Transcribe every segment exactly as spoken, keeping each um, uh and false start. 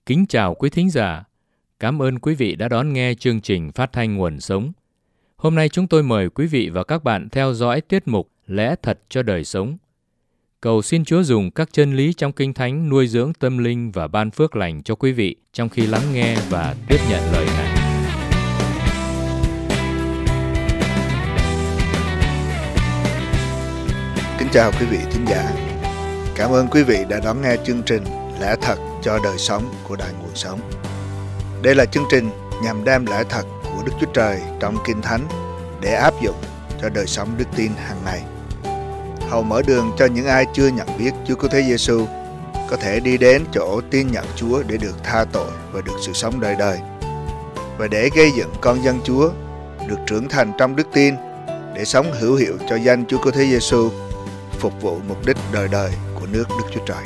Kính chào quý thính giả. Cảm ơn quý vị đã đón nghe chương trình phát thanh Nguồn Sống. Hôm nay chúng tôi mời quý vị và các bạn theo dõi tiết mục Lẽ Thật cho Đời Sống. Cầu xin Chúa dùng các chân lý trong Kinh Thánh nuôi dưỡng tâm linh và ban phước lành cho quý vị trong khi lắng nghe và tiếp nhận lời Ngài. Kính chào quý vị thính giả. Cảm ơn quý vị đã đón nghe chương trình Lẽ Thật cho Đời Sống của Đài Nguồn Sống. Đây là chương trình nhằm đem lẽ thật của Đức Chúa Trời trong Kinh Thánh để áp dụng cho đời sống đức tin hàng ngày. Hầu mở đường cho những ai chưa nhận biết Chúa Cứu Thế Giêsu có thể đi đến chỗ tin nhận Chúa để được tha tội và được sự sống đời đời, và để gây dựng con dân Chúa được trưởng thành trong đức tin để sống hữu hiệu cho danh Chúa Cứu Thế Giêsu, phục vụ mục đích đời đời của nước Đức Chúa Trời.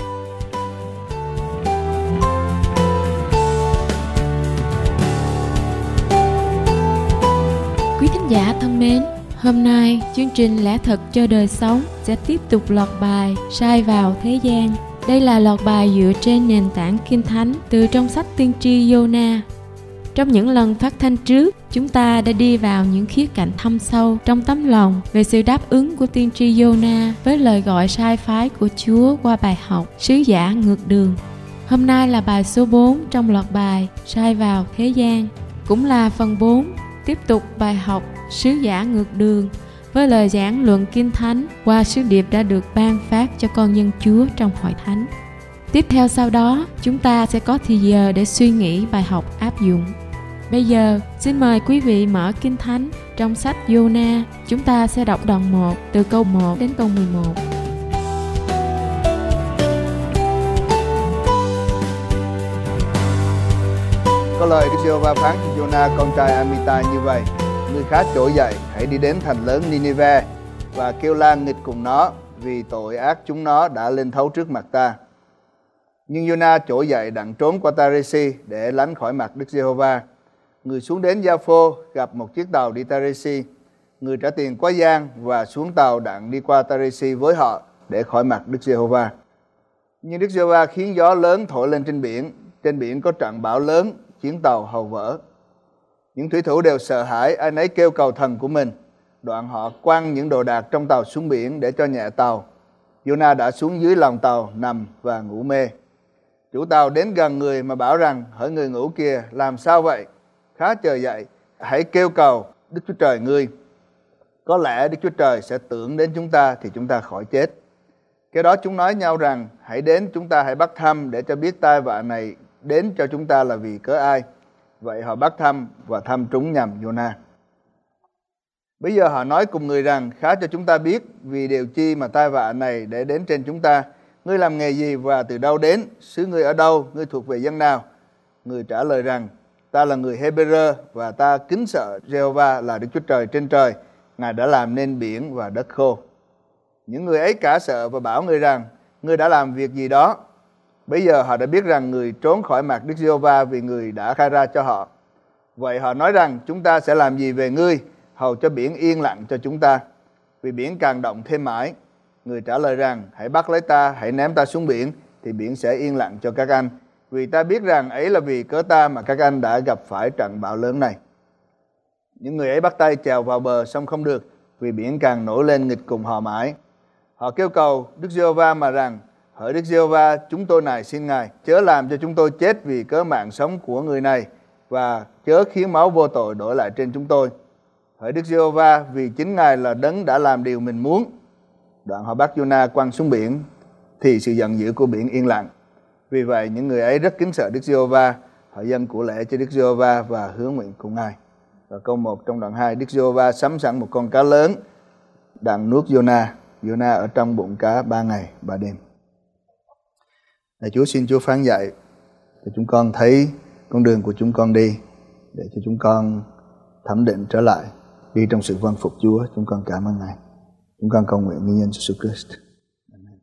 Quý thính giả thân mến, hôm nay chương trình Lẽ Thật cho Đời Sống sẽ tiếp tục loạt bài Sai vào thế gian. Đây là loạt bài dựa trên nền tảng Kinh Thánh từ trong sách tiên tri Giô-na. Trong những lần phát thanh trước, chúng ta đã đi vào những khía cạnh thâm sâu trong tấm lòng về sự đáp ứng của tiên tri Giô-na với lời gọi sai phái của Chúa qua bài học Sứ giả ngược đường. Hôm nay là bài số bốn trong loạt bài Sai vào thế gian, cũng là phần bốn, tiếp tục bài học Sứ giả ngược đường với lời giảng luận Kinh Thánh qua sứ điệp đã được ban phát cho con dân Chúa trong hội thánh. Tiếp theo sau đó, chúng ta sẽ có thì giờ để suy nghĩ bài học áp dụng. Bây giờ, xin mời quý vị mở Kinh Thánh trong sách Giô-na. Chúng ta sẽ đọc đoạn một từ câu một đến câu mười một. Có lời Đức Giê-hô-va phán cho Giô-na con trai Amitai như vậy: Ngươi khá trỗi dậy, hãy đi đến thành lớn Ninive và kêu la nghịch cùng nó, vì tội ác chúng nó đã lên thấu trước mặt ta. Nhưng Giô-na trỗi dậy đặng trốn qua Ta-rê-si để lánh khỏi mặt Đức Giê-hô-va. Người xuống đến Gia-phô gặp một chiếc tàu đi Ta-rê-si. Người trả tiền quá giang và xuống tàu đặng đi qua Ta-rê-si với họ để khỏi mặt Đức Giê-hô-va. Nhưng Đức Giê-hô-va khiến gió lớn thổi lên trên biển. Trên biển có trận bão lớn, chuyến tàu hầu vỡ. Những thủy thủ đều sợ hãi, ai nấy kêu cầu thần của mình. Đoạn họ quăng những đồ đạc trong tàu xuống biển để cho nhẹ tàu. Giô-na đã xuống dưới lòng tàu nằm và ngủ mê. Chủ tàu đến gần người mà bảo rằng: Hỡi người ngủ kia, làm sao vậy? Khá chờ dậy, hãy kêu cầu Đức Chúa Trời ngươi. Có lẽ Đức Chúa Trời sẽ tưởng đến chúng ta thì chúng ta khỏi chết. Kế đó chúng nói nhau rằng: Hãy đến, chúng ta hãy bắt thăm để cho biết tai vạ này đến cho chúng ta là vì cớ ai. Vậy họ bắt thăm và thăm trúng nhầm Giô-na. Bây giờ họ nói cùng người rằng: Khá cho chúng ta biết vì điều chi mà tai vạ này để đến trên chúng ta. Ngươi làm nghề gì và từ đâu đến? Xứ ngươi ở đâu? Ngươi thuộc về dân nào? Người trả lời rằng: Ta là người Hê-bê-rơ và ta kính sợ Giê-hô-va là Đức Chúa Trời trên trời. Ngài đã làm nên biển và đất khô. Những người ấy cả sợ và bảo người rằng: Ngươi đã làm việc gì đó? Bây giờ họ đã biết rằng người trốn khỏi mặt Đức Giê-hô-va vì người đã khai ra cho họ. Vậy họ nói rằng: Chúng ta sẽ làm gì về ngươi, hầu cho biển yên lặng cho chúng ta, vì biển càng động thêm mãi. Người trả lời rằng: Hãy bắt lấy ta, hãy ném ta xuống biển, thì biển sẽ yên lặng cho các anh. Vì ta biết rằng ấy là vì cớ ta mà các anh đã gặp phải trận bão lớn này. Những người ấy bắt tay chèo vào bờ, xong không được, vì biển càng nổi lên nghịch cùng họ mãi. Họ kêu cầu Đức Giê-hô-va mà rằng: Hỡi Đức Giê-hô-va, chúng tôi này xin Ngài, chớ làm cho chúng tôi chết vì cớ mạng sống của người này, và chớ khiến máu vô tội đổi lại trên chúng tôi. Hỡi Đức Giê-hô-va, vì chính Ngài là đấng đã làm điều mình muốn. Đoạn họ bắt Giô-na quăng xuống biển, thì sự giận dữ của biển yên lặng. Vì vậy những người ấy rất kính sợ Đức Giê-hô-va, họ dâng của lễ cho Đức Giê-hô-va và hứa nguyện cùng Ngài. Và câu một trong đoạn hai: Đức Giê-hô-va sắm sẵn một con cá lớn đặng nuốt Giô-na. Giô-na ở trong bụng cá ba ngày ba đêm. Lạy Chúa, xin Chúa phán dạy để chúng con thấy con đường của chúng con đi, để cho chúng con thẩm định trở lại, đi trong sự vâng phục Chúa. Chúng con cảm ơn Ngài. Chúng con cầu nguyện nhân danh Jesus Christ. Amen.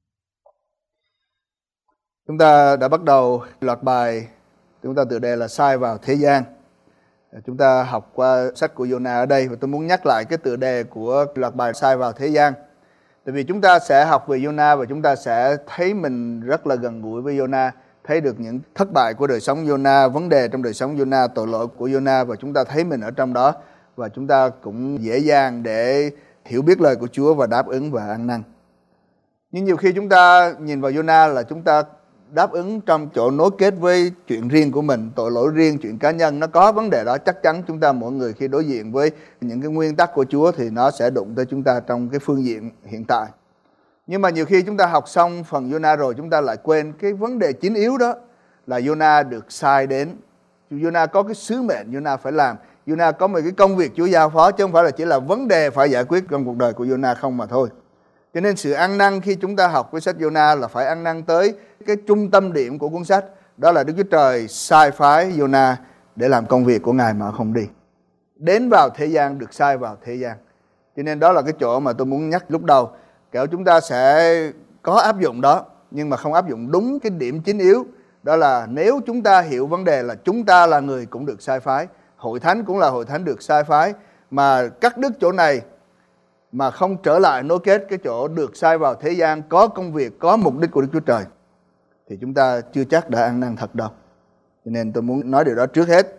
Chúng ta đã bắt đầu loạt bài, chúng ta tựa đề là Sai vào thế gian. Chúng ta học qua sách của Giô-na ở đây, và tôi muốn nhắc lại cái tựa đề của loạt bài Sai vào thế gian. Tại vì chúng ta sẽ học về Giô-na và chúng ta sẽ thấy mình rất là gần gũi với Giô-na thấy được những thất bại của đời sống Giô-na, vấn đề trong đời sống Giô-na, tội lỗi của Giô-na, và chúng ta thấy mình ở trong đó, và chúng ta cũng dễ dàng để hiểu biết lời của Chúa và đáp ứng và ăn năn. Nhưng nhiều khi chúng ta nhìn vào Giô-na là chúng ta đáp ứng trong chỗ nối kết với chuyện riêng của mình, tội lỗi riêng, chuyện cá nhân. Nó có vấn đề đó, chắc chắn chúng ta mỗi người khi đối diện với những cái nguyên tắc của Chúa thì nó sẽ đụng tới chúng ta trong cái phương diện hiện tại. Nhưng mà nhiều khi chúng ta học xong phần Giô-na rồi, chúng ta lại quên cái vấn đề chính yếu đó là Giô-na được sai đến. Giô-na có cái sứ mệnh Giô-na phải làm. Giô-na có một cái công việc Chúa giao phó, chứ không phải là chỉ là vấn đề phải giải quyết trong cuộc đời của Giô-na không mà thôi. Cho nên sự ăn năn khi chúng ta học cái sách Giô-na là phải ăn năn tới cái trung tâm điểm của cuốn sách. Đó là Đức Chúa Trời sai phái Giô-na để làm công việc của Ngài mà không đi. Đến vào thế gian, được sai vào thế gian. Cho nên đó là cái chỗ mà tôi muốn nhắc lúc đầu. Kẻo chúng ta sẽ có áp dụng đó, nhưng mà không áp dụng đúng cái điểm chính yếu. Đó là nếu chúng ta hiểu vấn đề là chúng ta là người cũng được sai phái, hội thánh cũng là hội thánh được sai phái, mà cắt đứt chỗ này mà không trở lại nối kết cái chỗ được sai vào thế gian, có công việc, có mục đích của Đức Chúa Trời, thì chúng ta chưa chắc đã ăn năn thật đâu. Cho nên tôi muốn nói điều đó trước hết.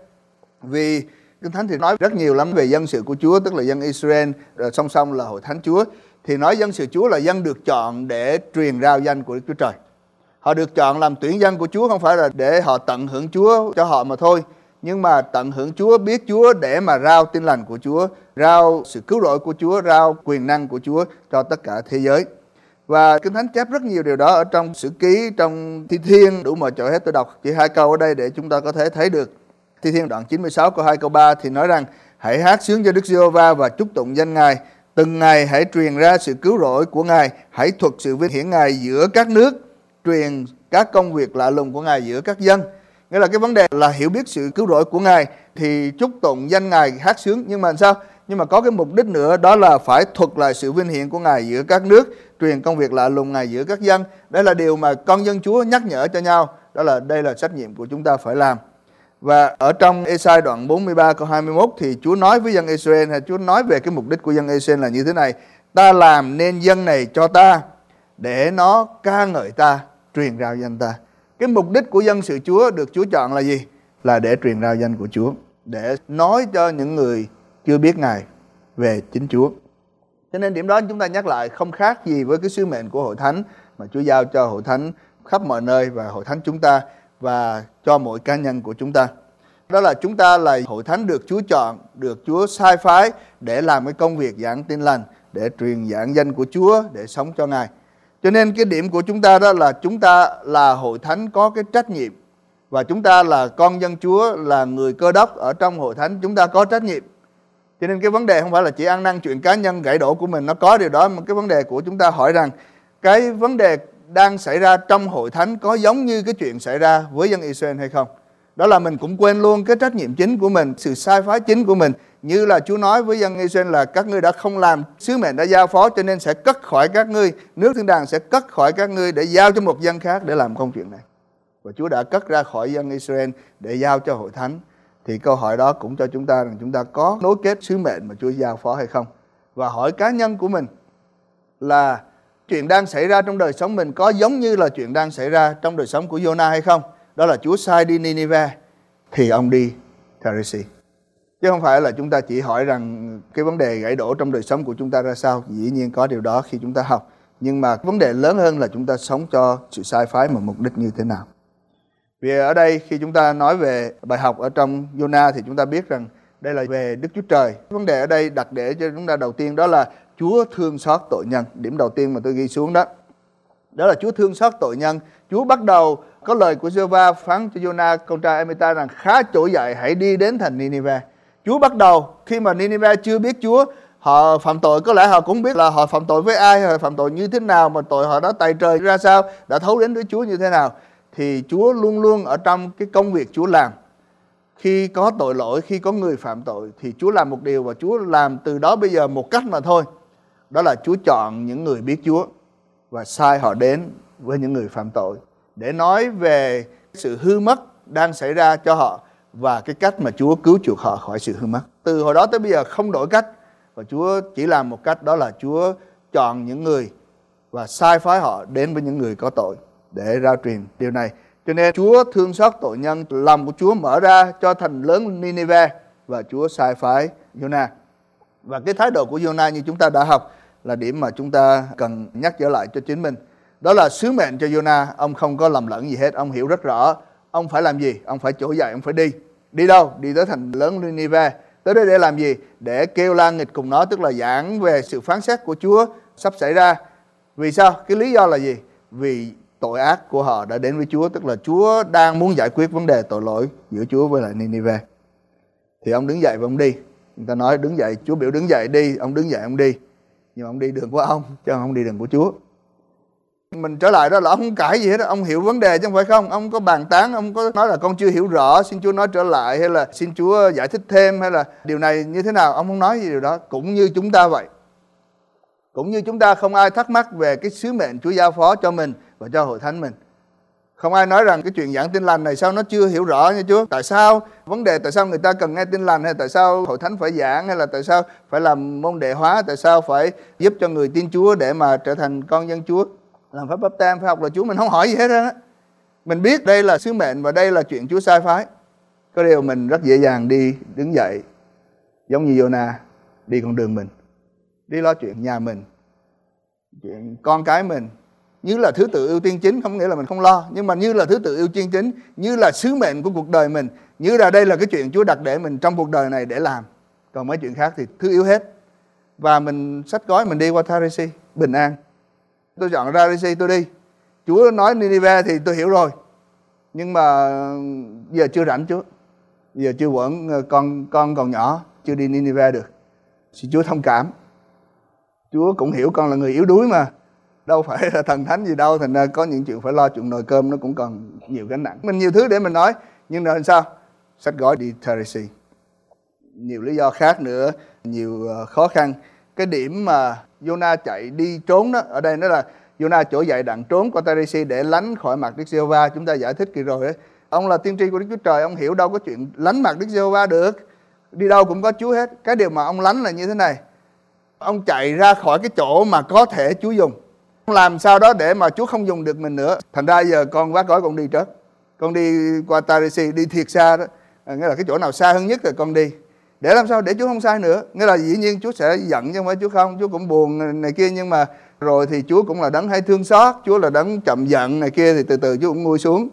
Vì Kinh Thánh thì nói rất nhiều lắm về dân sự của Chúa, tức là dân Israel, song song là hội thánh Chúa. Thì nói dân sự Chúa là dân được chọn để truyền rao danh của Đức Chúa Trời. Họ được chọn làm tuyển dân của Chúa không phải là để họ tận hưởng Chúa cho họ mà thôi, nhưng mà tận hưởng Chúa, biết Chúa để mà rao tin lành của Chúa, rao sự cứu rỗi của Chúa, rao quyền năng của Chúa cho tất cả thế giới. Và Kinh Thánh chép rất nhiều điều đó ở trong Sử Ký, trong Thi Thiên, đủ mọi chỗ hết. Tôi đọc chỉ hai câu ở đây để chúng ta có thể thấy được. Thi Thiên đoạn chín mươi sáu câu hai câu ba thì nói rằng: hãy hát sướng cho Đức Giê-hô-va và chúc tụng danh Ngài. Từng ngày hãy truyền ra sự cứu rỗi của Ngài, hãy thuật sự vinh hiển Ngài giữa các nước, truyền các công việc lạ lùng của Ngài giữa các dân. Nghĩa là cái vấn đề là hiểu biết sự cứu rỗi của Ngài thì chúc tụng danh Ngài, hát sướng. Nhưng mà sao? Nhưng mà có cái mục đích nữa, đó là phải thuật lại sự vinh hiển của Ngài giữa các nước, truyền công việc lạ lùng Ngài giữa các dân. Đây là điều mà con dân Chúa nhắc nhở cho nhau. Đó là đây là trách nhiệm của chúng ta phải làm. Và ở trong Ê-sai đoạn bốn mươi ba câu hai mươi mốt thì Chúa nói với dân Israel, hay Chúa nói về cái mục đích của dân Israel là như thế này: ta làm nên dân này cho ta, để nó ca ngợi ta, truyền rao danh ta. Cái mục đích của dân sự Chúa được Chúa chọn là gì? Là để truyền rao danh của Chúa, để nói cho những người chưa biết Ngài về chính Chúa. Cho nên điểm đó chúng ta nhắc lại không khác gì với cái sứ mệnh của hội thánh mà Chúa giao cho hội thánh khắp mọi nơi và hội thánh chúng ta, và cho mỗi cá nhân của chúng ta. Đó là chúng ta là hội thánh được Chúa chọn, được Chúa sai phái để làm cái công việc giảng tin lành, để truyền giảng danh của Chúa, để sống cho Ngài. Cho nên cái điểm của chúng ta đó là chúng ta là hội thánh có cái trách nhiệm, và chúng ta là con dân Chúa, là người Cơ Đốc ở trong hội thánh, chúng ta có trách nhiệm. Cho nên cái vấn đề không phải là chỉ ăn năn chuyện cá nhân gãy đổ của mình, nó có điều đó, mà cái vấn đề của chúng ta hỏi rằng cái vấn đề đang xảy ra trong hội thánh có giống như cái chuyện xảy ra với dân Israel hay không? Đó là mình cũng quên luôn cái trách nhiệm chính của mình, sự sai phái chính của mình. Như là Chúa nói với dân Israel là các ngươi đã không làm sứ mệnh đã giao phó, cho nên sẽ cất khỏi các ngươi, nước thiên đàng sẽ cất khỏi các ngươi để giao cho một dân khác để làm công chuyện này. Và Chúa đã cất ra khỏi dân Israel để giao cho hội thánh. Thì câu hỏi đó cũng cho chúng ta rằng chúng ta có nối kết sứ mệnh mà Chúa giao phó hay không? Và hỏi cá nhân của mình là chuyện đang xảy ra trong đời sống mình có giống như là chuyện đang xảy ra trong đời sống của Giô-na hay không? Đó là Chúa sai đi Ninive thì ông đi Tha-rê-si. Chứ không phải là chúng ta chỉ hỏi rằng cái vấn đề gãy đổ trong đời sống của chúng ta ra sao. Dĩ nhiên có điều đó khi chúng ta học. Nhưng mà vấn đề lớn hơn là chúng ta sống cho sự sai phái mà mục đích như thế nào. Vì ở đây khi chúng ta nói về bài học ở trong Giô-na thì chúng ta biết rằng đây là về Đức Chúa Trời. Vấn đề ở đây đặt để cho chúng ta đầu tiên đó là Chúa thương xót tội nhân. Điểm đầu tiên mà tôi ghi xuống đó, đó là Chúa thương xót tội nhân. Chúa bắt đầu có lời của Giê-hô-va phán cho Giô-na con trai Amitai rằng khá trỗi dậy, hãy đi đến thành Ninive. Chúa bắt đầu khi mà Ninive chưa biết Chúa, họ phạm tội, có lẽ họ cũng biết là họ phạm tội với ai, họ phạm tội như thế nào, mà tội họ đã tày trời ra sao, đã thấu đến với Chúa như thế nào. Thì Chúa luôn luôn ở trong cái công việc Chúa làm. Khi có tội lỗi, khi có người phạm tội thì Chúa làm một điều, và Chúa làm từ đó bây giờ một cách mà thôi. Đó là Chúa chọn những người biết Chúa và sai họ đến với những người phạm tội để nói về sự hư mất đang xảy ra cho họ và cái cách mà Chúa cứu chuộc họ khỏi sự hư mất. Từ hồi đó tới bây giờ không đổi cách, và Chúa chỉ làm một cách, đó là Chúa chọn những người và sai phái họ đến với những người có tội để rao truyền điều này. Cho nên Chúa thương xót tội nhân, lòng của Chúa mở ra cho thành lớn Ninive và Chúa sai phái Jonah. Và cái thái độ của Jonah như chúng ta đã học là điểm mà chúng ta cần nhắc trở lại cho chính mình. Đó là sứ mệnh cho Jonah, ông không có lầm lẫn gì hết, ông hiểu rất rõ ông phải làm gì, ông phải trỗi dậy, ông phải đi. Đi đâu? Đi tới thành lớn Ninive. Tới đây để làm gì? Để kêu la nghịch cùng nó, tức là giảng về sự phán xét của Chúa sắp xảy ra. Vì sao? Cái lý do là gì? Vì tội ác của họ đã đến với Chúa, tức là Chúa đang muốn giải quyết vấn đề tội lỗi giữa Chúa với lại Ninive. Thì ông đứng dậy và ông đi. Người ta nói đứng dậy, Chúa biểu đứng dậy đi, ông đứng dậy ông đi. Nhưng mà ông đi đường của ông, chứ không đi đường của Chúa. Mình trở lại đó là ông không cãi gì hết, ông hiểu vấn đề chứ không phải không. Ông có bàn tán, ông có nói là con chưa hiểu rõ, xin Chúa nói trở lại, hay là xin Chúa giải thích thêm, hay là điều này như thế nào. Ông không nói gì điều đó. Cũng như chúng ta vậy. Cũng như chúng ta không ai thắc mắc về cái sứ mệnh Chúa giao phó cho mình và cho hội thánh mình. Không ai nói rằng cái chuyện giảng tin lành này sao nó chưa hiểu rõ nha Chúa. Tại sao vấn đề, tại sao người ta cần nghe tin lành, hay tại sao hội thánh phải giảng, hay là tại sao phải làm môn đệ hóa, tại sao phải giúp cho người tin Chúa để mà trở thành con dân Chúa, làm phép báp têm, phải học là Chúa. Mình không hỏi gì hết á. Mình biết đây là sứ mệnh và đây là chuyện Chúa sai phái. Có điều mình rất dễ dàng đi đứng dậy giống như Jonah, đi con đường mình, đi lo chuyện nhà mình, chuyện con cái mình, như là thứ tự ưu tiên chính. Không nghĩa là mình không lo, nhưng mà như là thứ tự ưu tiên chính, như là sứ mệnh của cuộc đời mình, như là đây là cái chuyện Chúa đặt để mình trong cuộc đời này để làm. Còn mấy chuyện khác thì thứ yếu hết. Và mình xách gói mình đi qua Tharisi bình an. Tôi chọn Tharisi tôi đi. Chúa nói Ninive thì tôi hiểu rồi, nhưng mà giờ chưa rảnh Chúa, giờ chưa quẩn, con con còn nhỏ, chưa đi Ninive được. Xin Chúa thông cảm. Chúa cũng hiểu con là người yếu đuối mà, đâu phải là thần thánh gì đâu. Thành ra có những chuyện phải lo, chuyện nồi cơm nó cũng còn nhiều gánh nặng. Mình nhiều thứ để mình nói, nhưng là sao? Xách gói đi Tharisi. Nhiều lý do khác nữa, nhiều khó khăn. Cái điểm mà Jonah chạy đi trốn đó, ở đây nó là Jonah trỗi dậy đặng trốn qua Tharisi để lánh khỏi mặt Đức Giê-hô-va. Chúng ta giải thích kỳ rồi đấy. Ông là tiên tri của Đức Chúa Trời, ông hiểu đâu có chuyện lánh mặt Đức Giê-hô-va được. Đi đâu cũng có Chúa hết. Cái điều mà ông lánh là như thế này: ông chạy ra khỏi cái chỗ mà có thể Chúa dùng. Ông làm sao đó để mà Chúa không dùng được mình nữa. Thành ra giờ con vác gói con đi trước. Con đi qua Tharisi, đi thiệt xa đó. À, nghĩa là cái chỗ nào xa hơn nhất thì con đi. Để làm sao để Chúa không sai nữa. Nghĩa là dĩ nhiên Chúa sẽ giận chứ không phải Chúa không. Chúa cũng buồn này kia, nhưng mà rồi thì Chúa cũng là đấng hay thương xót. Chúa là đấng chậm giận này kia, thì từ từ Chúa cũng nguôi xuống.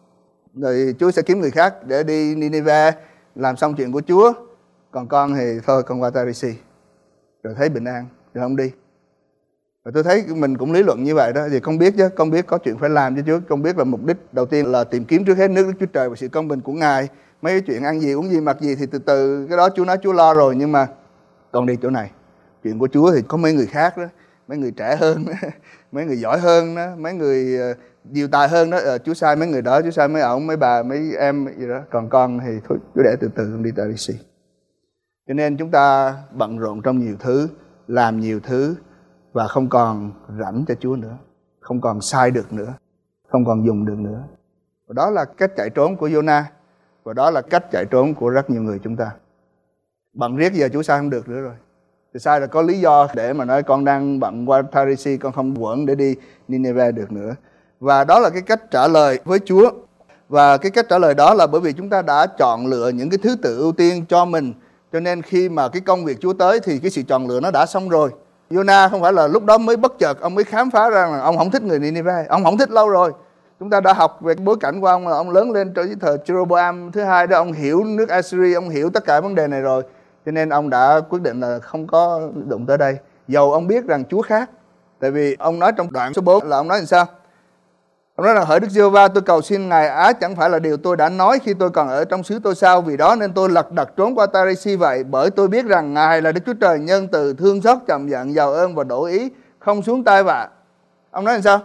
Rồi Chúa sẽ kiếm người khác để đi Ninive làm xong chuyện của Chúa. Còn con thì thôi con qua Tharisi, rồi thấy bình an, rồi không đi. Và tôi thấy mình cũng lý luận như vậy đó. Thì con biết chứ, con biết có chuyện phải làm cho Chúa. Con biết là mục đích đầu tiên là tìm kiếm trước hết nước Đức Chúa Trời và sự công bình của Ngài. Mấy cái chuyện ăn gì, uống gì, mặc gì thì từ từ cái đó Chúa nói Chúa lo rồi. Nhưng mà con đi chỗ này, chuyện của Chúa thì có mấy người khác đó, mấy người trẻ hơn đó, mấy người giỏi hơn đó, mấy người nhiều tài hơn đó. À, Chúa sai mấy người đó, Chúa sai mấy ông, mấy bà, mấy em gì đó. Còn con thì thôi cứ để từ từ con đi Tharisi. Cho nên chúng ta bận rộn trong nhiều thứ, làm nhiều thứ và không còn rảnh cho Chúa nữa, không còn sai được nữa, không còn dùng được nữa. Và đó là cách chạy trốn của Jonah, và đó là cách chạy trốn của rất nhiều người chúng ta. Bận riết giờ Chúa sai không được nữa rồi. Thì sai là có lý do để mà nói con đang bận qua Tharisi, con không quẩn để đi Nineveh được nữa. Và đó là cái cách trả lời với Chúa. Và cái cách trả lời đó là bởi vì chúng ta đã chọn lựa những cái thứ tự ưu tiên cho mình. Cho nên khi mà cái công việc Chúa tới thì cái sự chọn lựa nó đã xong rồi. Jonah không phải là lúc đó mới bất chợt ông mới khám phá ra là ông không thích người Nineveh. Ông không thích lâu rồi. Chúng ta đã học về bối cảnh của ông là ông lớn lên trong thời Jeroboam thứ hai đó. Ông hiểu nước Assyria, ông hiểu tất cả vấn đề này rồi. Cho nên ông đã quyết định là không có đụng tới đây. Dầu ông biết rằng Chúa khác. Tại vì ông nói trong đoạn số bốn là ông nói làm sao? Ông nói là hỡi Đức Giê-hô-va, tôi cầu xin Ngài á chẳng phải là điều tôi đã nói khi tôi còn ở trong xứ tôi sao? Vì đó nên tôi lật đật trốn qua Tharisi vậy. Bởi tôi biết rằng Ngài là Đức Chúa Trời nhân từ, thương xót, chậm giận, giàu ơn và đổ ý, không xuống tai vạ. Ông nói làm sao?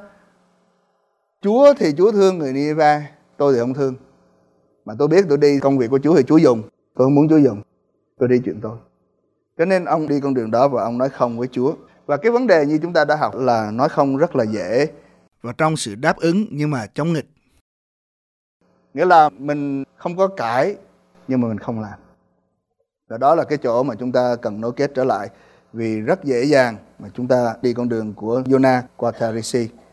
Chúa thì Chúa thương người Nineveh, tôi thì không thương. Mà tôi biết tôi đi công việc của Chúa thì Chúa dùng. Tôi không muốn Chúa dùng. Tôi đi chuyện tôi. Cho nên ông đi con đường đó và ông nói không với Chúa. Và cái vấn đề như chúng ta đã học là nói không rất là dễ. Và trong sự đáp ứng nhưng mà chống nghịch. Nghĩa là mình không có cãi nhưng mà mình không làm. Và đó là cái chỗ mà chúng ta cần nối kết trở lại. Vì rất dễ dàng mà chúng ta đi con đường của Jonah qua Tharisi.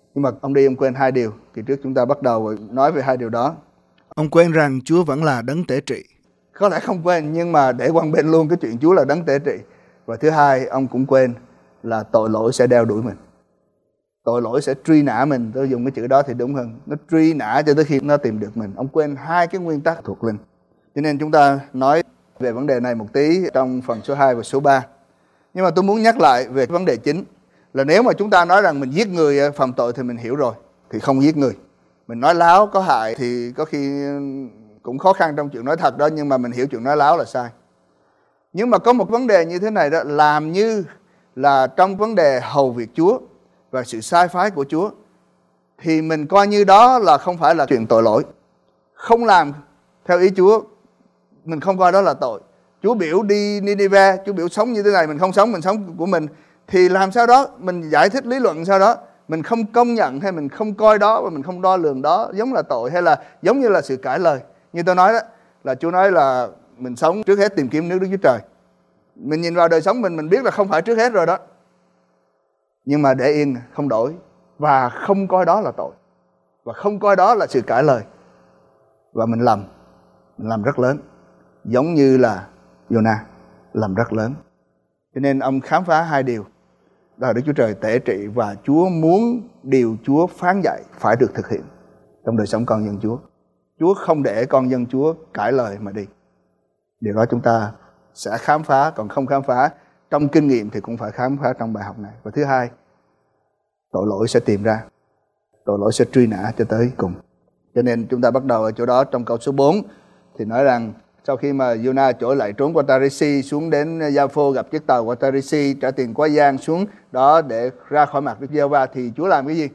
Nhưng mà ông đi ông quên hai điều. Kỳ trước chúng ta bắt đầu nói về hai điều đó. Ông quên rằng Chúa vẫn là đấng tế trị. Có lẽ không quên, nhưng mà để quăng bên luôn cái chuyện Chúa là đấng tế trị. Và thứ hai, ông cũng quên là tội lỗi sẽ đeo đuổi mình. Tội lỗi sẽ truy nã mình. Tôi dùng cái chữ đó thì đúng hơn. Nó truy nã cho tới khi nó tìm được mình. Ông quên hai cái nguyên tắc thuộc linh. Cho nên chúng ta nói về vấn đề này một tí trong phần số hai và số ba. Nhưng mà tôi muốn nhắc lại về vấn đề chính là nếu mà chúng ta nói rằng mình giết người phạm tội thì mình hiểu rồi, thì không giết người. Mình nói láo có hại thì có khi cũng khó khăn trong chuyện nói thật đó, nhưng mà mình hiểu chuyện nói láo là sai. Nhưng mà có một vấn đề như thế này đó, làm như là trong vấn đề hầu việc Chúa và sự sai phái của Chúa thì mình coi như đó là không phải là chuyện tội lỗi. Không làm theo ý Chúa, mình không coi đó là tội. Chúa biểu đi Ninive, Chúa biểu sống như thế này, mình không sống, mình sống của mình. Thì làm sao đó, mình giải thích lý luận sao đó, mình không công nhận hay mình không coi đó và mình không đo lường đó giống là tội hay là giống như là sự cãi lời. Như tôi nói đó, là Chúa nói là mình sống trước hết tìm kiếm nước Đức Chúa Trời. Mình nhìn vào đời sống mình, mình biết là không phải trước hết rồi đó. Nhưng mà để yên, không đổi. Và không coi đó là tội. Và không coi đó là sự cãi lời. Và mình lầm, mình làm rất lớn. Giống như là Jonah làm rất lớn. Cho nên ông khám phá hai điều. Đó là Đức Chúa Trời tế trị và Chúa muốn điều Chúa phán dạy phải được thực hiện trong đời sống con dân Chúa. Chúa không để con dân Chúa cãi lời mà đi. Điều đó chúng ta sẽ khám phá, còn không khám phá trong kinh nghiệm thì cũng phải khám phá trong bài học này. Và thứ hai, tội lỗi sẽ tìm ra, tội lỗi sẽ truy nã cho tới cùng. Cho nên chúng ta bắt đầu ở chỗ đó trong câu số bốn thì nói rằng sau khi mà Jonah trỗi lại trốn qua Tarisi xuống đến Gia-phô gặp chiếc tàu qua Tarisi, trả tiền quá giang xuống đó để ra khỏi mặt Đức Giê-hô-va thì Chúa làm cái gì?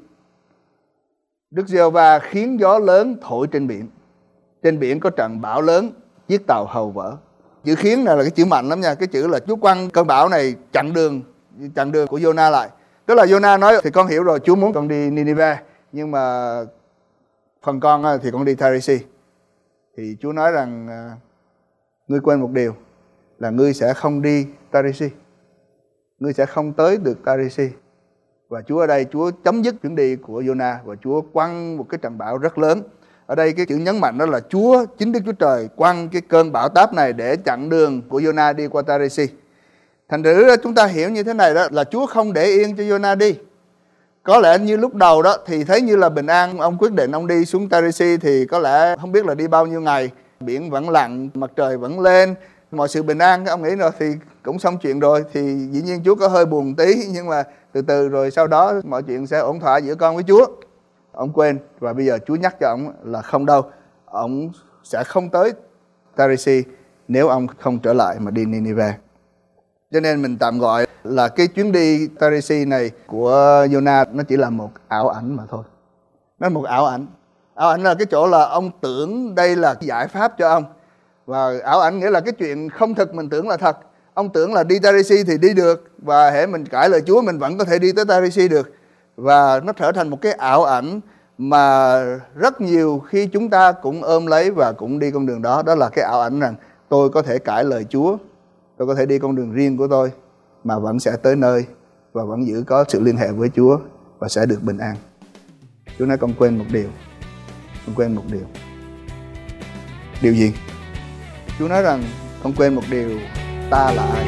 Đức Giê-hô-va khiến gió lớn thổi trên biển. Trên biển có trận bão lớn, chiếc tàu hầu vỡ. Chữ khiến này là cái chữ mạnh lắm nha. Cái chữ là Chúa quăng cơn bão này chặn đường, chặn đường của Jonah lại. Tức là Jonah nói thì con hiểu rồi, Chúa muốn con đi Ninive, nhưng mà phần con thì con đi Tarisi. Thì Chúa nói rằng ngươi quên một điều là ngươi sẽ không đi Tarisi. Ngươi sẽ không tới được Tarisi. Và Chúa ở đây, Chúa chấm dứt chuyến đi của Jonah và Chúa quăng một cái trận bão rất lớn. Ở đây cái chữ nhấn mạnh đó là Chúa, chính Đức Chúa Trời quăng cái cơn bão táp này để chặn đường của Jonah đi qua Tarisi. Thành thử chúng ta hiểu như thế này đó là Chúa không để yên cho Jonah đi. Có lẽ như lúc đầu đó thì thấy như là bình an, ông quyết định ông đi xuống Tarisi thì có lẽ không biết là đi bao nhiêu ngày, biển vẫn lặng, mặt trời vẫn lên, mọi sự bình an. Ông nghĩ rồi thì cũng xong chuyện rồi, thì dĩ nhiên Chúa có hơi buồn tí, nhưng mà từ từ rồi sau đó mọi chuyện sẽ ổn thỏa giữa con với Chúa. Ông quên và bây giờ Chúa nhắc cho ông là không đâu, ông sẽ không tới Tarisi nếu ông không trở lại mà đi Ninive. Cho nên mình tạm gọi là cái chuyến đi Tarisi này của Jonah nó chỉ là một ảo ảnh mà thôi. Nó là một ảo ảnh. Ảo ảnh là cái chỗ là ông tưởng đây là cái giải pháp cho ông. Và ảo ảnh nghĩa là cái chuyện không thực mình tưởng là thật. Ông tưởng là đi Tarisi thì đi được, và hễ mình cãi lời Chúa mình vẫn có thể đi tới Tarisi được. Và nó trở thành một cái ảo ảnh mà rất nhiều khi chúng ta cũng ôm lấy và cũng đi con đường đó. Đó là cái ảo ảnh rằng tôi có thể cãi lời Chúa, tôi có thể đi con đường riêng của tôi mà vẫn sẽ tới nơi và vẫn giữ có sự liên hệ với Chúa và sẽ được bình an. Chúa nói con quên một điều. Con quên một điều. Điều gì? Chúa nói rằng con quên một điều, ta là ai?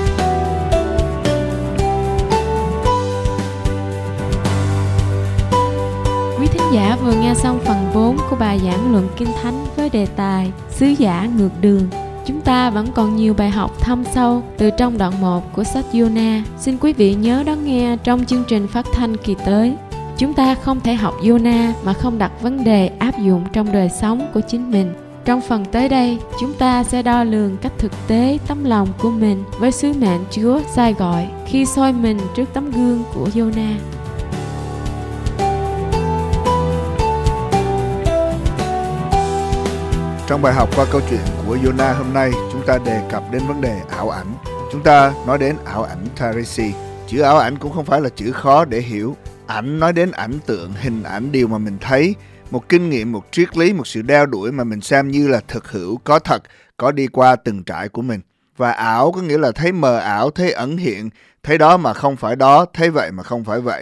Quý thính giả vừa nghe xong phần bốn của bài giảng luận Kinh Thánh với đề tài Sứ giả ngược đường. Chúng ta vẫn còn nhiều bài học thâm sâu từ trong đoạn một của sách Jonah. Xin quý vị nhớ đón nghe trong chương trình phát thanh kỳ tới. Chúng ta không thể học Jonah mà không đặt vấn đề áp dụng trong đời sống của chính mình. Trong phần tới đây, chúng ta sẽ đo lường cách thực tế tấm lòng của mình với sứ mệnh Chúa sai gọi khi soi mình trước tấm gương của Jonah. Trong bài học qua câu chuyện của Jonah hôm nay, chúng ta đề cập đến vấn đề ảo ảnh. Chúng ta nói đến ảo ảnh Tarisi. Chữ ảo ảnh cũng không phải là chữ khó để hiểu. Ảnh nói đến ảnh tượng, hình ảnh, điều mà mình thấy, một kinh nghiệm, một triết lý, một sự đeo đuổi mà mình xem như là thực hữu, có thật, có đi qua từng trải của mình. Và ảo có nghĩa là thấy mờ ảo, thấy ẩn hiện, thấy đó mà không phải đó, thấy vậy mà không phải vậy.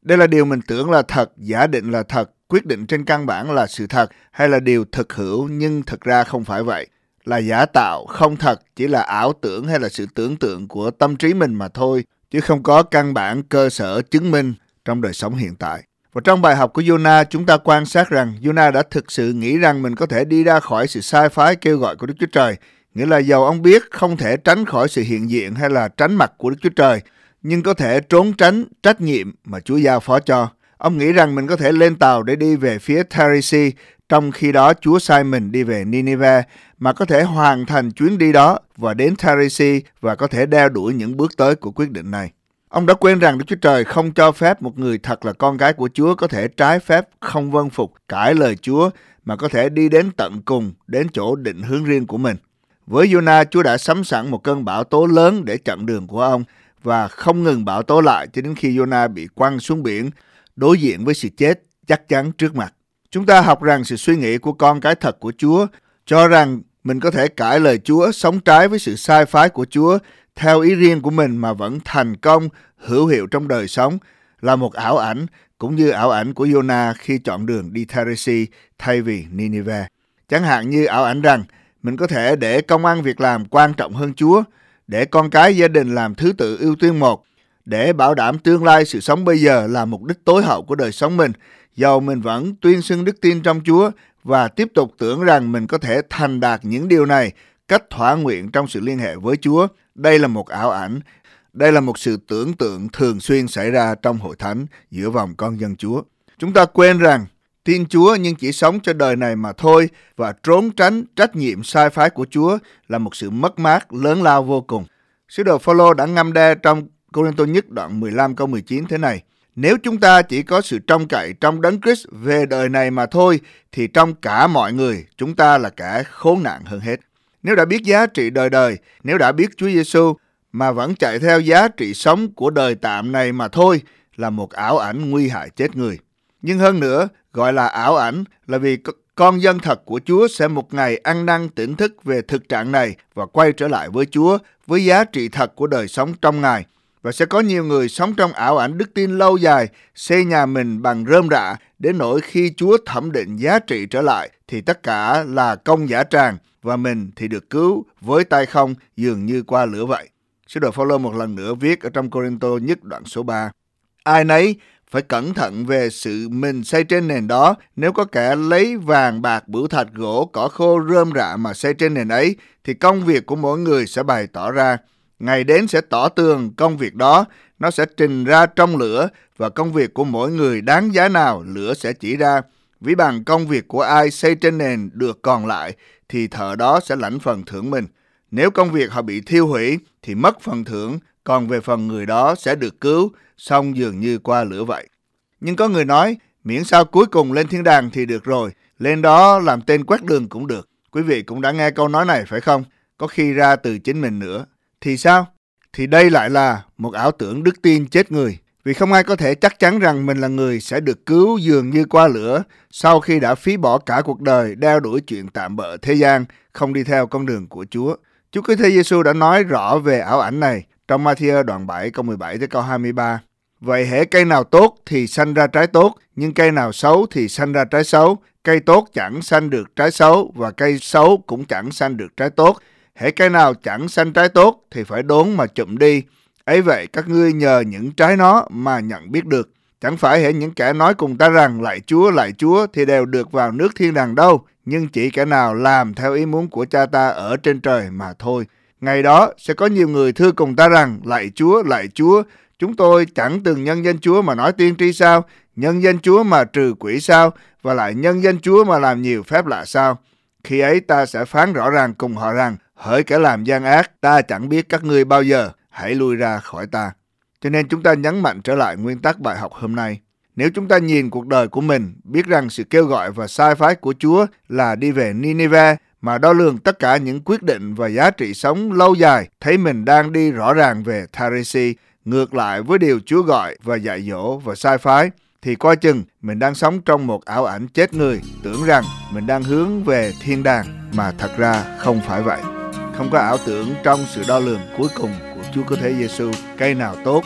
Đây là điều mình tưởng là thật, giả định là thật, quyết định trên căn bản là sự thật, hay là điều thực hữu nhưng thực ra không phải vậy. Là giả tạo, không thật, chỉ là ảo tưởng hay là sự tưởng tượng của tâm trí mình mà thôi, chứ không có căn bản cơ sở chứng minh trong đời sống hiện tại. Và trong bài học của Jonah, chúng ta quan sát rằng Jonah đã thực sự nghĩ rằng mình có thể đi ra khỏi sự sai phái kêu gọi của Đức Chúa Trời. Nghĩa là dầu ông biết không thể tránh khỏi sự hiện diện hay là tránh mặt của Đức Chúa Trời, nhưng có thể trốn tránh trách nhiệm mà Chúa giao phó cho. Ông nghĩ rằng mình có thể lên tàu để đi về phía Tharisi, trong khi đó Chúa sai mình đi về Nineveh, mà có thể hoàn thành chuyến đi đó và đến Tharisi và có thể đeo đuổi những bước tới của quyết định này. Ông đã quên rằng Đức Chúa Trời không cho phép một người thật là con cái của Chúa có thể trái phép, không vâng phục, cãi lời Chúa, mà có thể đi đến tận cùng, đến chỗ định hướng riêng của mình. Với Jonah, Chúa đã sắm sẵn một cơn bão tố lớn để chặn đường của ông và không ngừng bão tố lại cho đến khi Jonah bị quăng xuống biển, đối diện với sự chết chắc chắn trước mặt. Chúng ta học rằng sự suy nghĩ của con cái thật của Chúa cho rằng mình có thể cãi lời Chúa, sống trái với sự sai phái của Chúa theo ý riêng của mình mà vẫn thành công, hữu hiệu trong đời sống, là một ảo ảnh, cũng như ảo ảnh của Jonah khi chọn đường đi Tharisi thay vì Nineveh. Chẳng hạn như ảo ảnh rằng mình có thể để công ăn việc làm quan trọng hơn Chúa, để con cái gia đình làm thứ tự ưu tiên một, để bảo đảm tương lai sự sống bây giờ là mục đích tối hậu của đời sống mình, dầu mình vẫn tuyên xưng đức tin trong Chúa và tiếp tục tưởng rằng mình có thể thành đạt những điều này cách thỏa nguyện trong sự liên hệ với Chúa. Đây là một ảo ảnh. Đây là một sự tưởng tượng thường xuyên xảy ra trong hội thánh giữa vòng con dân Chúa. Chúng ta quên rằng tin Chúa nhưng chỉ sống cho đời này mà thôi và trốn tránh trách nhiệm sai phái của Chúa là một sự mất mát lớn lao vô cùng. Sứ đồ Phao-lô đã ngâm đe trong Cô-rinh-tô nhất đoạn mười lăm câu mười chín thế này: nếu chúng ta chỉ có sự trông cậy trong Đấng Christ về đời này mà thôi, thì trong cả mọi người chúng ta là kẻ khốn nạn hơn hết. Nếu đã biết giá trị đời đời, nếu đã biết Chúa Giêsu mà vẫn chạy theo giá trị sống của đời tạm này mà thôi, là một ảo ảnh nguy hại chết người. Nhưng hơn nữa, gọi là ảo ảnh là vì con dân thật của Chúa sẽ một ngày ăn năn tỉnh thức về thực trạng này và quay trở lại với Chúa, với giá trị thật của đời sống trong Ngài. Và sẽ có nhiều người sống trong ảo ảnh đức tin lâu dài, xây nhà mình bằng rơm rạ, đến nỗi khi Chúa thẩm định giá trị trở lại thì tất cả là công giả tràng, và mình thì được cứu với tay không, dường như qua lửa vậy. Sứ đồ Phao-lô một lần nữa viết ở trong Cô-rinh-tô nhất đoạn số ba: ai nấy phải cẩn thận về sự mình xây trên nền đó. Nếu có kẻ lấy vàng bạc bửu thạch gỗ cỏ khô rơm rạ mà xây trên nền ấy, thì công việc của mỗi người sẽ bày tỏ ra. Ngày đến sẽ tỏ tường công việc đó, nó sẽ trình ra trong lửa, và công việc của mỗi người đáng giá nào lửa sẽ chỉ ra. Ví bằng công việc của ai xây trên nền được còn lại, thì thợ đó sẽ lãnh phần thưởng mình. Nếu công việc họ bị thiêu hủy thì mất phần thưởng, còn về phần người đó sẽ được cứu, xong dường như qua lửa vậy. Nhưng có người nói, miễn sao cuối cùng lên thiên đàng thì được rồi, lên đó làm tên quét đường cũng được. Quý vị cũng đã nghe câu nói này phải không? Có khi ra từ chính mình nữa. Thì sao? Thì đây lại là một ảo tưởng đức tin chết người. Vì không ai có thể chắc chắn rằng mình là người sẽ được cứu dường như qua lửa sau khi đã phí bỏ cả cuộc đời đeo đuổi chuyện tạm bợ thế gian, không đi theo con đường của Chúa. Chúa Cứu Thế Giêsu đã nói rõ về ảo ảnh này trong Ma-thi-ơ đoạn bảy câu mười bảy tới câu hai mươi ba. Vậy hễ cây nào tốt thì sanh ra trái tốt, nhưng cây nào xấu thì sanh ra trái xấu. Cây tốt chẳng sanh được trái xấu, và cây xấu cũng chẳng sanh được trái tốt. Hễ cây nào chẳng sanh trái tốt thì phải đốn mà chụm đi. Ấy vậy các ngươi nhờ những trái nó mà nhận biết được. Chẳng phải hễ những kẻ nói cùng ta rằng lạy Chúa, lạy Chúa thì đều được vào nước thiên đàng đâu, nhưng chỉ kẻ nào làm theo ý muốn của cha ta ở trên trời mà thôi. Ngày đó sẽ có nhiều người thưa cùng ta rằng lạy Chúa, lạy Chúa, chúng tôi chẳng từng nhân danh Chúa mà nói tiên tri sao, nhân danh Chúa mà trừ quỷ sao, và lại nhân danh Chúa mà làm nhiều phép lạ sao. Khi ấy ta sẽ phán rõ ràng cùng họ rằng, hỡi kẻ làm gian ác, ta chẳng biết các ngươi bao giờ, hãy lui ra khỏi ta. Cho nên chúng ta nhấn mạnh trở lại nguyên tắc bài học hôm nay. Nếu chúng ta nhìn cuộc đời của mình, biết rằng sự kêu gọi và sai phái của Chúa là đi về Nineveh, mà đo lường tất cả những quyết định và giá trị sống lâu dài, thấy mình đang đi rõ ràng về Tharisi, ngược lại với điều Chúa gọi và dạy dỗ và sai phái, thì coi chừng mình đang sống trong một ảo ảnh chết người, tưởng rằng mình đang hướng về thiên đàng, mà thật ra không phải vậy. Không có ảo tưởng trong sự đo lường cuối cùng của Chúa Cứu Thế Giêsu. Cây nào tốt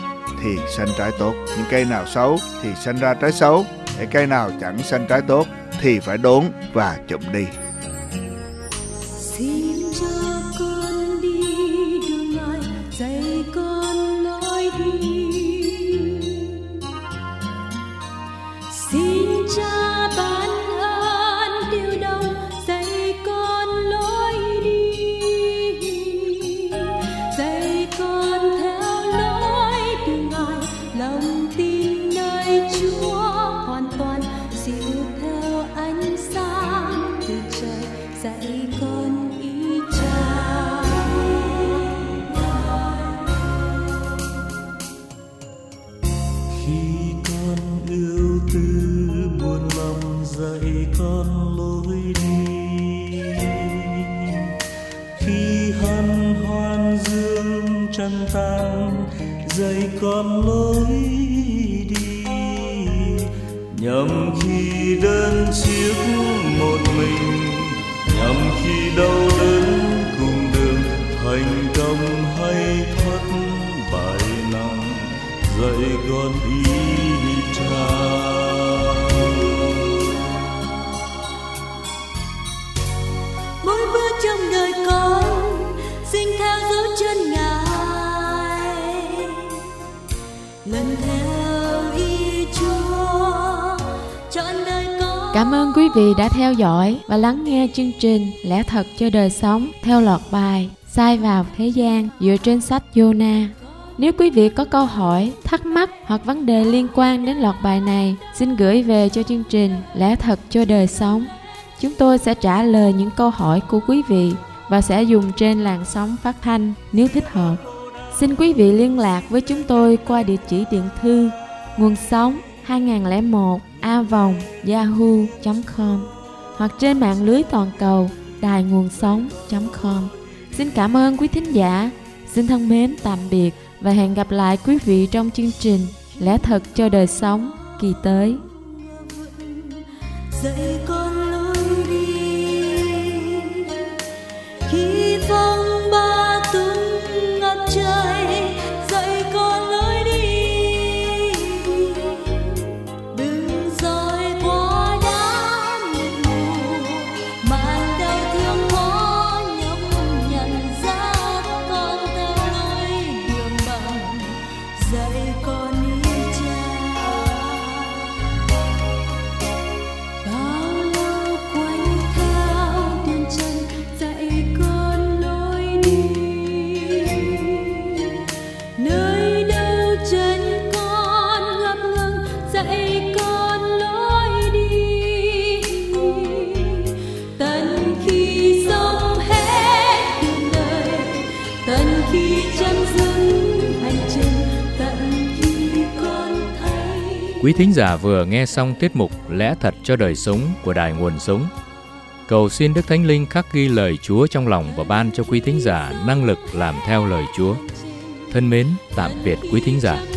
thì sanh trái tốt, những cây nào xấu thì sanh ra trái xấu, để cây nào chẳng sanh trái tốt thì phải đốn và chụm đi. Xin cho con đi đường Ngài, dạy con lối đi. Xin Cha ban ơn điều đồng, dạy con lối đi, dạy con theo lối đường Ngài, lòng tin nơi Chúa hoàn toàn, dịu theo ánh sáng từ trời, dạy con ý Cha. Khi con ưu tư buồn lòng, dạy con lối đi. Khi hân hoan dương trăng tan, dạy con lối đi. Nhằm khi đơn chiếc một mình, nhằm khi đau đớn cùng đường, thành công hay thất bại nặng, dạy con ý Cha. Mỗi bước trong đời con, xin theo dấu chân Ngài, lần theo ý Chúa, trọn đời con. Cảm ơn quý vị đã theo dõi và lắng nghe chương trình Lẽ Thật cho Đời Sống theo loạt bài Sai Vào Thế Gian dựa trên sách Giô-na. Nếu quý vị có câu hỏi, thắc mắc hoặc vấn đề liên quan đến loạt bài này, xin gửi về cho chương trình Lẽ Thật cho Đời Sống. Chúng tôi sẽ trả lời những câu hỏi của quý vị và sẽ dùng trên làn sóng phát thanh nếu thích hợp. Xin quý vị liên lạc với chúng tôi qua địa chỉ điện thư nguồn sống hai không một a vòng yahoo chấm com hoặc trên mạng lưới toàn cầu đài nguồn sống chấm com. Xin cảm ơn quý thính giả. Xin thân mến tạm biệt và hẹn gặp lại quý vị trong chương trình Lẽ Thật cho Đời Sống kỳ tới. Dạy con lối đi, khi phong ba tung ngập trời, dạy con lối đi. Đừng dõi qua đá mịt mù, màn đau thương khó nhọc nhận ra, con theo lối đường bằng, dạy con ý Cha. Bao lâu quanh theo đường chân, dạy con lối đi. Nơi đâu chân con ngập ngừng, dạy con lối đi. Tận khi sống hết đường đời, tận khi chấm dứt hành trình, tận khi con thấy. Quý thính giả vừa nghe xong tiết mục Lẽ Thật cho Đời Sống của Đài Nguồn Sống. Cầu xin Đức Thánh Linh khắc ghi lời Chúa trong lòng và ban cho quý thính giả năng lực làm theo lời Chúa. Thân mến, tạm biệt quý thính giả.